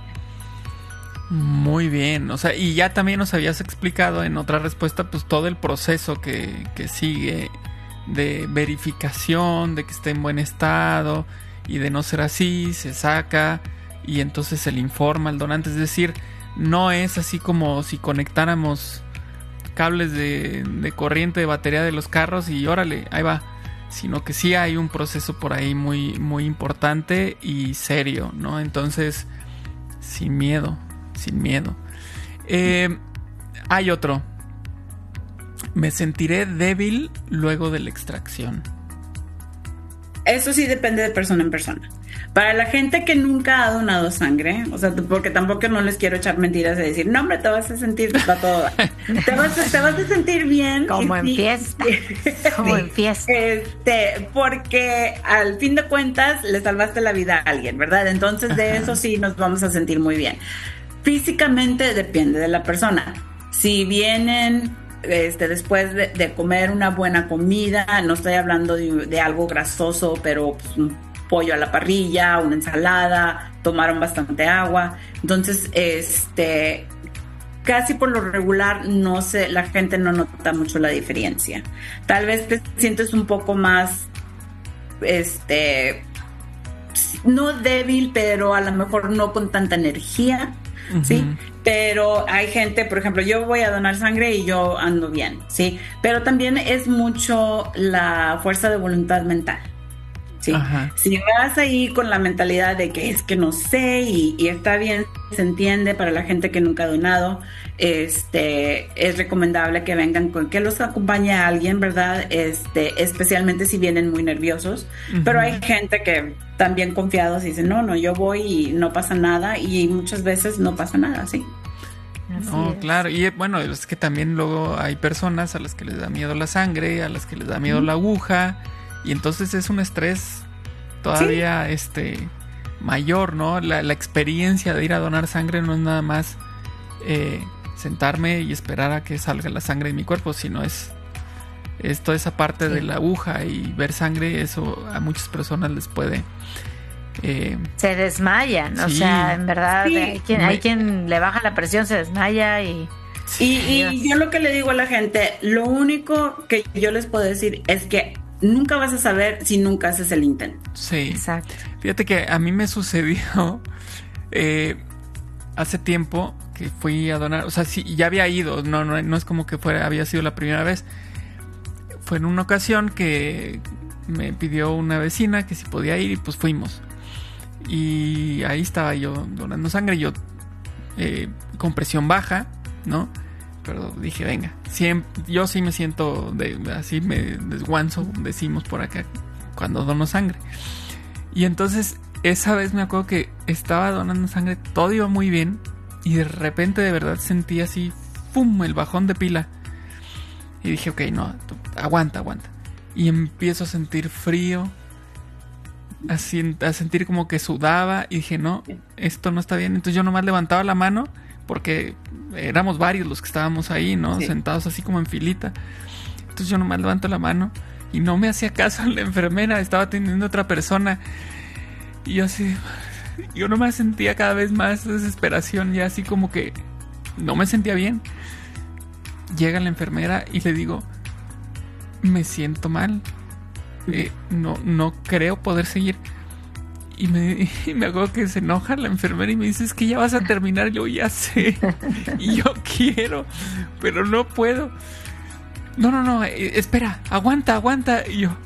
Muy bien, o sea, y ya también nos habías explicado en otra respuesta pues todo el proceso que sigue de verificación de que esté en buen estado, y de no ser así se saca y entonces se le informa al donante. Es decir, no es así como si conectáramos cables de corriente de batería de los carros y órale, ahí va, sino que sí hay un proceso por ahí muy, muy importante y serio, ¿no? Entonces, sin miedo. Hay otro. Me sentiré débil luego de la extracción. Eso sí depende de persona en persona. Para la gente que nunca ha donado sangre, o sea, porque tampoco no les quiero echar mentiras y decir, no, hombre, te vas a sentir te vas a sentir bien. Como en fiesta. Como en fiesta. Porque al fin de cuentas le salvaste la vida a alguien, ¿verdad? Entonces de eso sí nos vamos a sentir muy bien. Físicamente depende de la persona. Si vienen después de comer una buena comida, no estoy hablando de algo grasoso, pero pues, un pollo a la parrilla, una ensalada, tomaron bastante agua, entonces casi por lo regular la gente no nota mucho la diferencia. Tal vez te sientes un poco más no débil, pero a lo mejor no con tanta energía. ¿Sí? Pero hay gente, por ejemplo, yo voy a donar sangre y yo ando bien, ¿sí? Pero también es mucho la fuerza de voluntad mental, ¿sí? Si vas ahí con la mentalidad de que es que no sé y está bien, se entiende para la gente que nunca ha donado, es recomendable que vengan que los acompañe a alguien, ¿verdad? Especialmente si vienen muy nerviosos, pero hay gente que también confiados y dicen, no, yo voy y no pasa nada, y muchas veces no pasa nada, ¿sí? No, claro, y bueno, es que también luego hay personas a las que les da miedo la sangre, a las que les da miedo la aguja, y entonces es un estrés todavía mayor, ¿no? La experiencia de ir a donar sangre no es nada más sentarme y esperar a que salga la sangre de mi cuerpo, sino es toda esa parte de la aguja y ver sangre. Eso a muchas personas les puede se desmayan, o sea, en verdad hay quien le baja la presión, se desmaya y yo lo que le digo a la gente, lo único que yo les puedo decir es que nunca vas a saber si nunca haces el intento. Sí, exacto. Fíjate que a mí me sucedió hace tiempo que fui a donar, o sea, sí, ya había ido, no es como que había sido la primera vez. Fue en una ocasión que me pidió una vecina que si podía ir y pues fuimos. Y ahí estaba yo donando sangre, yo con presión baja, ¿no? Pero dije, venga, yo sí me siento así me desguanzo, decimos por acá, cuando dono sangre. Y entonces esa vez me acuerdo que estaba donando sangre, todo iba muy bien, y de repente de verdad sentí así, ¡pum!, el bajón de pila. Y dije, ok, no, aguanta. Y empiezo a sentir frío, a sentir como que sudaba, y dije, no, esto no está bien. Entonces yo nomás levantaba la mano porque éramos varios los que estábamos ahí, ¿no? Sí. Sentados así como en filita. Entonces yo nomás levanto la mano y no me hacía caso la enfermera, estaba atendiendo a otra persona. Y yo así, yo nomás sentía cada vez más desesperación, ya así como que no me sentía bien. Llega la enfermera y le digo, me siento mal, no creo poder seguir. Y me acuerdo que se enoja la enfermera y me dice, es que ya vas a terminar. Y yo, ya sé, y yo quiero, pero no puedo. No, espera, aguanta. Y yo,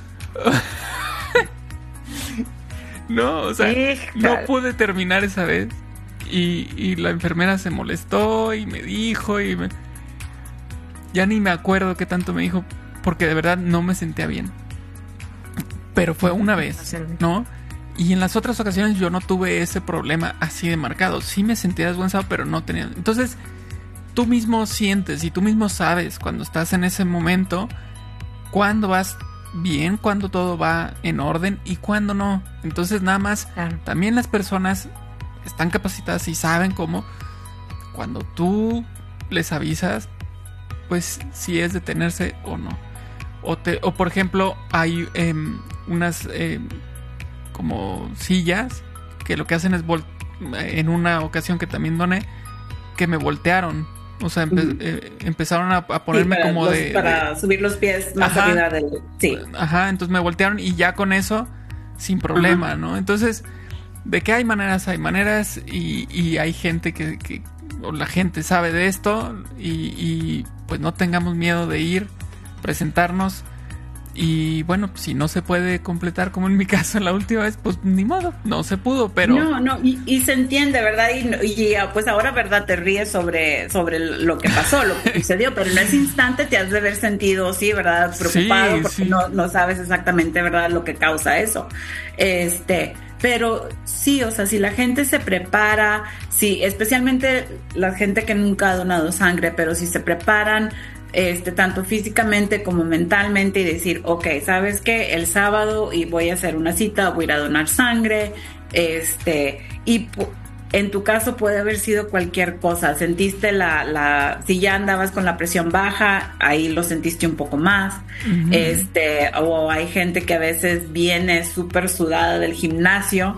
no, o sea, no pude terminar esa vez. Y la enfermera se molestó y me dijo, ya ni me acuerdo qué tanto me dijo, porque de verdad no me sentía bien. Pero fue una vez, ¿no? Y en las otras ocasiones yo no tuve ese problema así de marcado. Sí me sentía desguanzado, pero no tenía. Entonces, tú mismo sientes y tú mismo sabes cuando estás en ese momento, cuándo vas bien, cuándo todo va en orden y cuándo no. Entonces, nada más, también las personas están capacitadas y saben cómo, cuando tú les avisas, pues si es detenerse o no. O por ejemplo, hay unas como sillas que lo que hacen es en una ocasión que también doné, que me voltearon. O sea, empezaron a ponerme como para subir los pies más arriba del... Sí. Ajá, entonces me voltearon y ya con eso, sin problema, ¿no? Entonces, de que hay maneras y hay gente que o la gente sabe de esto y pues no tengamos miedo de ir, presentarnos. Y bueno, si no se puede completar como en mi caso la última vez, pues ni modo, no se pudo, pero... No, y se entiende, ¿verdad? Y pues ahora, ¿verdad? Te ríes sobre lo que pasó, lo que sucedió, pero en ese instante te has de haber sentido, sí, ¿verdad? Preocupado, porque no sabes exactamente, ¿verdad? Lo que causa eso. Pero sí, o sea, si la gente se prepara, sí, especialmente la gente que nunca ha donado sangre, pero si se preparan... tanto físicamente como mentalmente y decir, ok, ¿sabes qué? El sábado y voy a hacer una cita, voy a ir a donar sangre, y en tu caso puede haber sido cualquier cosa, sentiste si ya andabas con la presión baja, ahí lo sentiste un poco más, o hay gente que a veces viene súper sudada del gimnasio,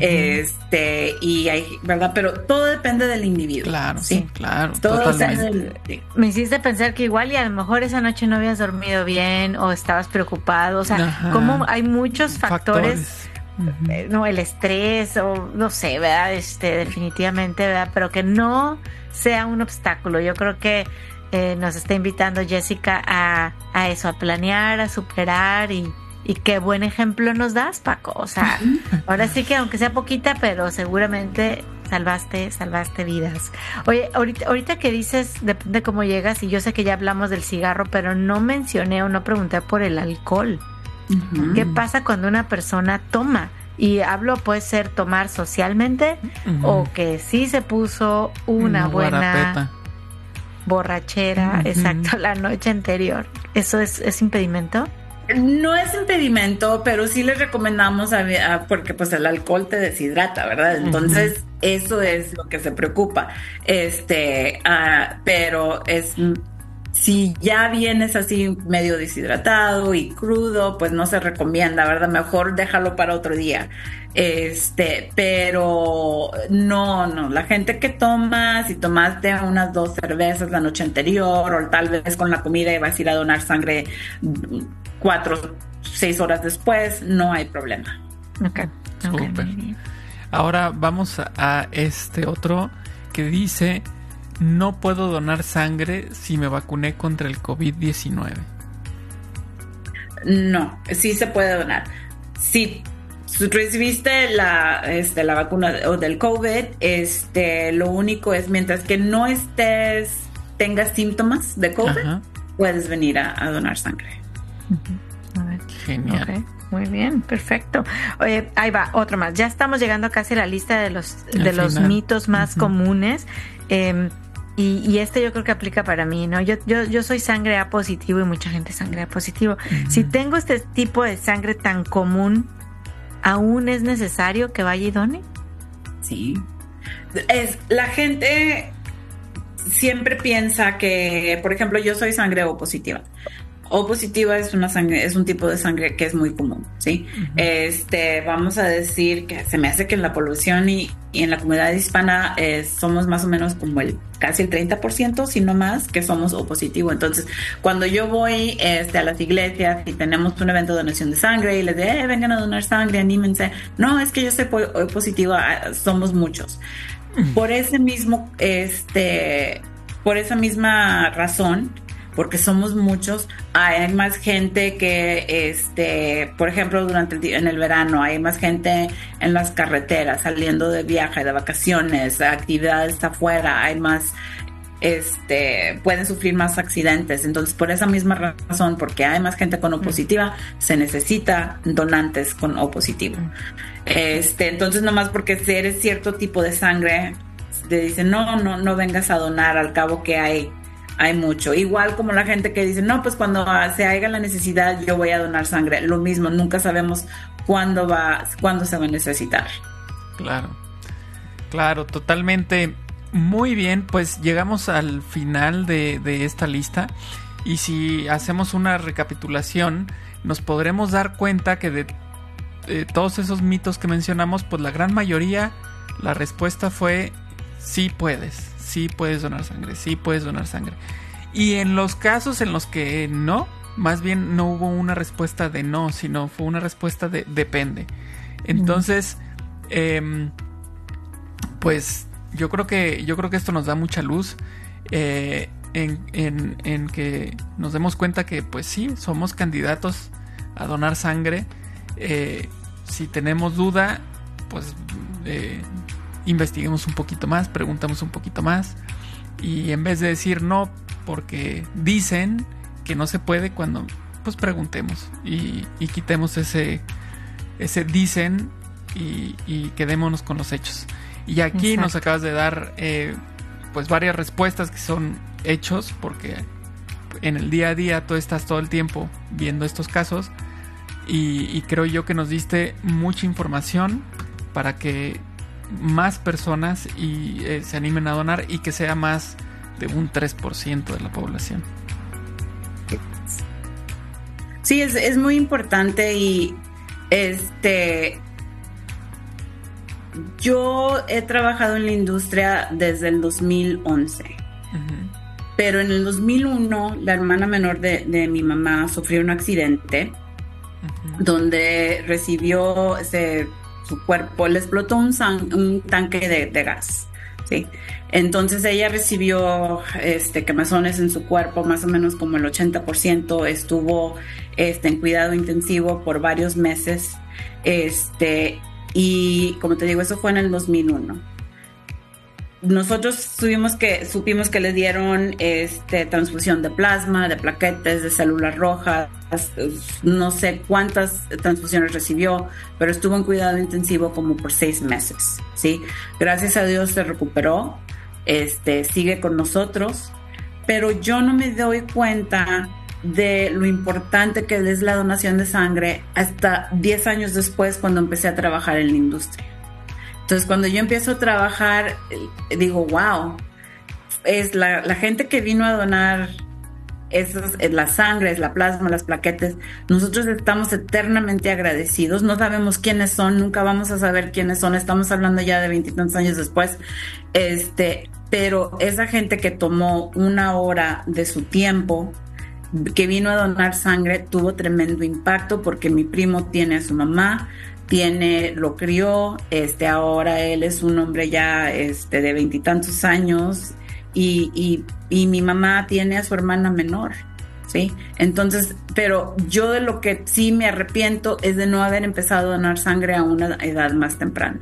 y hay, ¿verdad? Pero todo depende del individuo. Claro, sí, claro. Todo me hiciste pensar que igual y a lo mejor esa noche no habías dormido bien o estabas preocupado, o sea, como hay muchos factores. No, el estrés o no sé, ¿verdad? Definitivamente, ¿verdad? Pero que no sea un obstáculo. Yo creo que nos está invitando Jessica a eso, a planear, a superar y qué buen ejemplo nos das, Paco. O sea, ahora sí que aunque sea poquita, pero seguramente salvaste vidas. Oye, ahorita que dices, depende cómo llegas, y yo sé que ya hablamos del cigarro, pero no mencioné o no pregunté por el alcohol. ¿Qué pasa cuando una persona toma? Y puede ser tomar socialmente o que sí se puso una buena guarapeta, borrachera, exacto, la noche anterior. ¿Eso es impedimento? No es impedimento, pero sí les recomendamos porque pues el alcohol te deshidrata, ¿verdad? Entonces eso es lo que se preocupa. Pero si ya vienes así medio deshidratado y crudo, pues no se recomienda, ¿verdad? Mejor déjalo para otro día. Pero no, la gente que toma, si tomaste unas 2 cervezas la noche anterior o tal vez con la comida y vas a ir a donar sangre 4-6 horas después, no hay problema. Okay. Súper. Ahora vamos a este otro que dice: no puedo donar sangre si me vacuné contra el COVID-19. No, sí se puede donar. Si recibiste la vacuna del COVID, lo único es mientras que no tengas síntomas de COVID, puedes venir a donar sangre. A ver. Genial. Okay. Muy bien, perfecto. Oye, ahí va, otro más. Ya estamos llegando casi a la lista de los mitos más comunes. Y yo creo que aplica para mí, ¿no? Yo soy sangre A positivo y mucha gente es sangre A positivo. Si tengo este tipo de sangre tan común, ¿aún es necesario que vaya y done? Sí. La gente siempre piensa que, por ejemplo, yo soy sangre O positiva. O positiva es una sangre, es un tipo de sangre que es muy común, ¿sí? Uh-huh. Vamos a decir que se me hace que en la población y en la comunidad hispana somos más o menos como casi el 30%, si no más, que somos O positivo. Entonces, cuando yo voy a las iglesias y tenemos un evento de donación de sangre y les digo, vengan a donar sangre, anímense. No, es que yo soy O positiva, somos muchos. Uh-huh. Por ese mismo, por esa misma razón, porque somos muchos, hay más gente que, por ejemplo, en el verano, hay más gente en las carreteras, saliendo de viaje, de vacaciones, actividades afuera, hay más, pueden sufrir más accidentes. Entonces, por esa misma razón, porque hay más gente con O positiva, se necesita donantes con O positivo. Entonces, nomás porque si eres cierto tipo de sangre, te dicen, no vengas a donar, al cabo que hay mucho. Igual como la gente que dice, no, pues cuando se haga la necesidad yo voy a donar sangre. Lo mismo, nunca sabemos cuándo se va a necesitar. Claro, totalmente. Muy bien, pues llegamos al final de esta lista. Y si hacemos una recapitulación, nos podremos dar cuenta que de todos esos mitos que mencionamos, pues la gran mayoría, la respuesta fue sí puedes donar sangre. Y en los casos en los que no, más bien no hubo una respuesta de no, sino fue una respuesta de depende. Entonces, pues yo creo que esto nos da mucha luz en que nos demos cuenta que pues sí, somos candidatos a donar sangre. Si tenemos duda, pues investiguemos un poquito más, preguntamos un poquito más, y en vez de decir no porque dicen que no se puede, cuando pues preguntemos y quitemos ese dicen y quedémonos con los hechos. Y aquí Exacto. Nos acabas de dar pues varias respuestas que son hechos, porque en el día a día tú estás todo el tiempo viendo estos casos, y creo yo que nos diste mucha información para que más personas se animen a donar y que sea más de un 3% de la población. Sí, es muy importante. Y yo he trabajado en la industria desde el 2011. Uh-huh. Pero en el 2001 la hermana menor de mi mamá sufrió un accidente, uh-huh. donde recibió su cuerpo, le explotó un tanque de gas, ¿sí? Entonces ella recibió quemazones en su cuerpo, más o menos como el 80%, estuvo en cuidado intensivo por varios meses, y como te digo, eso fue en el 2001. Nosotros supimos que le dieron transfusión de plasma, de plaquetes, de células rojas, no sé cuántas transfusiones recibió, pero estuvo en cuidado intensivo como por 6 meses, ¿sí? Gracias a Dios se recuperó, sigue con nosotros, pero yo no me doy cuenta de lo importante que es la donación de sangre hasta 10 años después, cuando empecé a trabajar en la industria. Entonces, cuando yo empiezo a trabajar, digo, wow, es la gente que vino a donar la sangre, la plasma, las plaquetas. Nosotros estamos eternamente agradecidos. No sabemos quiénes son, nunca vamos a saber quiénes son. Estamos hablando ya de 20 y tantos años después. Pero esa gente que tomó 1 hora de su tiempo, que vino a donar sangre, tuvo tremendo impacto, porque mi primo tiene a su mamá, lo crió, ahora él es un hombre ya de 20 y tantos años, y mi mamá tiene a su hermana menor, ¿sí? Entonces, pero yo de lo que sí me arrepiento es de no haber empezado a donar sangre a una edad más temprana.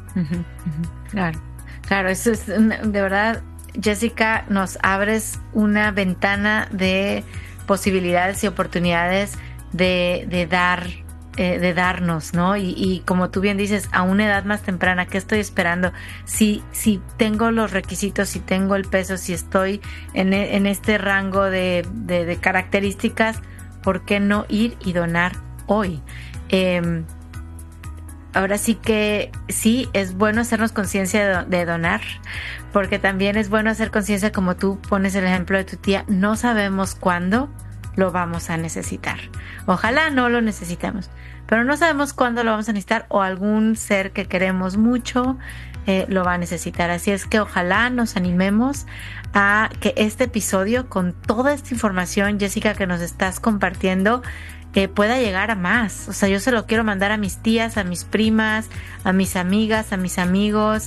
Claro, eso es de verdad, Jessica, nos abres una ventana de posibilidades y oportunidades de darnos, ¿no? Y como tú bien dices, a una edad más temprana, ¿qué estoy esperando? Si tengo los requisitos, si tengo el peso, si estoy en este rango de características, ¿por qué no ir y donar hoy? ahora sí que sí, es bueno hacernos conciencia de donar, porque también es bueno hacer conciencia, como tú pones el ejemplo de tu tía, no sabemos cuándo lo vamos a necesitar. Ojalá no lo necesitemos, pero no sabemos cuándo lo vamos a necesitar, o algún ser que queremos mucho lo va a necesitar. Así es que ojalá nos animemos a que este episodio, con toda esta información, Jessica, que nos estás compartiendo, pueda llegar a más. O sea, yo se lo quiero mandar a mis tías, a mis primas, a mis amigas, a mis amigos.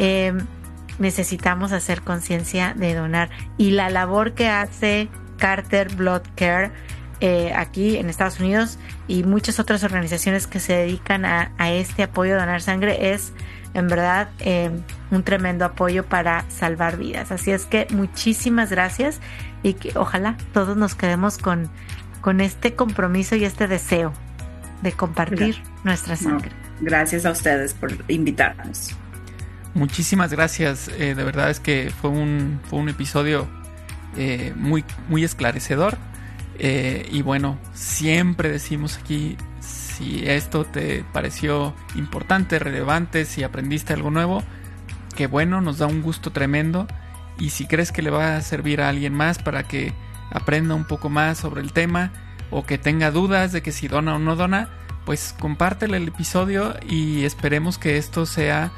Necesitamos hacer conciencia de donar. Y la labor que hace Carter Blood Care aquí en Estados Unidos y muchas otras organizaciones que se dedican a este apoyo a donar sangre es en verdad un tremendo apoyo para salvar vidas. Así es que muchísimas gracias, y que ojalá todos nos quedemos con este compromiso y este deseo de compartir nuestra sangre. Gracias a ustedes por invitarnos. Muchísimas gracias. De verdad es que fue un episodio muy, muy esclarecedor. Y bueno, siempre decimos aquí, si esto te pareció importante, relevante, si aprendiste algo nuevo, que bueno, nos da un gusto tremendo. Y si crees que le va a servir a alguien más para que aprenda un poco más sobre el tema, o que tenga dudas de que si dona o no dona, pues compártele el episodio y esperemos que esto sea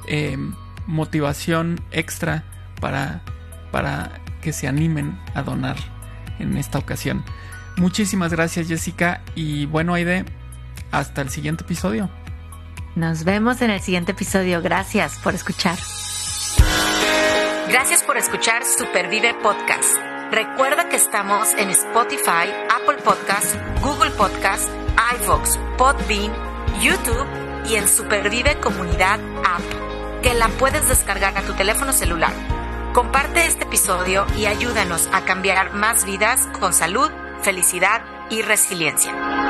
motivación extra para que se animen a donar en esta ocasión. Muchísimas gracias, Jessica, y bueno, Aide, hasta el siguiente episodio. Nos vemos en el siguiente episodio. Gracias por escuchar. Gracias por escuchar Supervive Podcast. Recuerda que estamos en Spotify, Apple Podcast, Google Podcast, iVoox, Podbean, YouTube y en Supervive Comunidad App, que la puedes descargar a tu teléfono celular. Comparte este episodio y ayúdanos a cambiar más vidas con salud, felicidad y resiliencia.